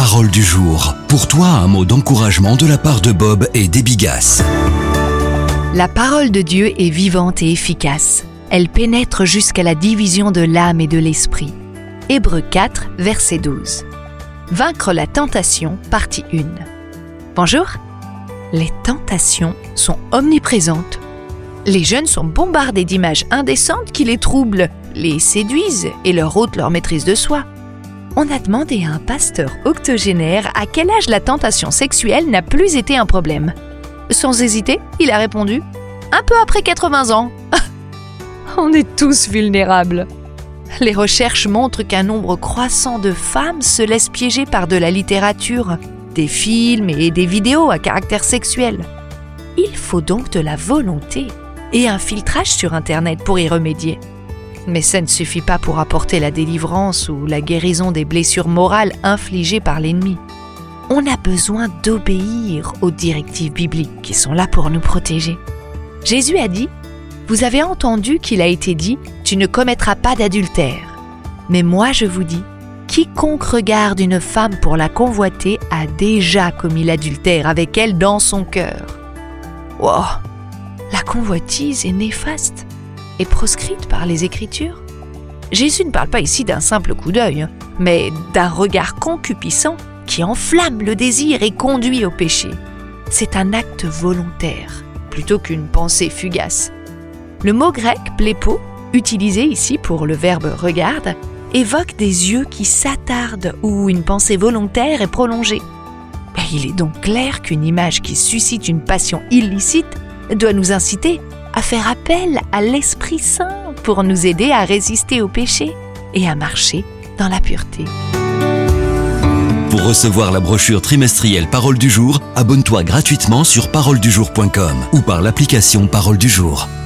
Parole du jour. Pour toi, un mot d'encouragement de la part de Bob et d'Ebigas. La parole de Dieu est vivante et efficace. Elle pénètre jusqu'à la division de l'âme et de l'esprit. Hébreux 4, verset 12. Vaincre la tentation, partie 1. Bonjour. Les tentations sont omniprésentes. Les jeunes sont bombardés d'images indécentes qui les troublent, les séduisent et leur ôtent leur maîtrise de soi. On a demandé à un pasteur octogénaire à quel âge la tentation sexuelle n'a plus été un problème. Sans hésiter, il a répondu « Un peu après 80 ans ». On est tous vulnérables. Les recherches montrent qu'un nombre croissant de femmes se laissent piéger par de la littérature, des films et des vidéos à caractère sexuel. Il faut donc de la volonté et un filtrage sur Internet pour y remédier. Mais ça ne suffit pas pour apporter la délivrance ou la guérison des blessures morales infligées par l'ennemi. On a besoin d'obéir aux directives bibliques qui sont là pour nous protéger. Jésus a dit « Vous avez entendu qu'il a été dit « Tu ne commettras pas d'adultère ». Mais moi je vous dis, quiconque regarde une femme pour la convoiter a déjà commis l'adultère avec elle dans son cœur. » Wow, la convoitise est néfaste et proscrite par les Écritures. Jésus ne parle pas ici d'un simple coup d'œil, mais d'un regard concupiscent qui enflamme le désir et conduit au péché. C'est un acte volontaire, plutôt qu'une pensée fugace. Le mot grec « plépo », utilisé ici pour le verbe « regarde », évoque des yeux qui s'attardent où une pensée volontaire est prolongée. Il est donc clair qu'une image qui suscite une passion illicite doit nous inciter à faire appel à l'Esprit Saint pour nous aider à résister au péché et à marcher dans la pureté. Pour recevoir la brochure trimestrielle Parole du jour, abonne-toi gratuitement sur paroledujour.com ou par l'application Parole du jour.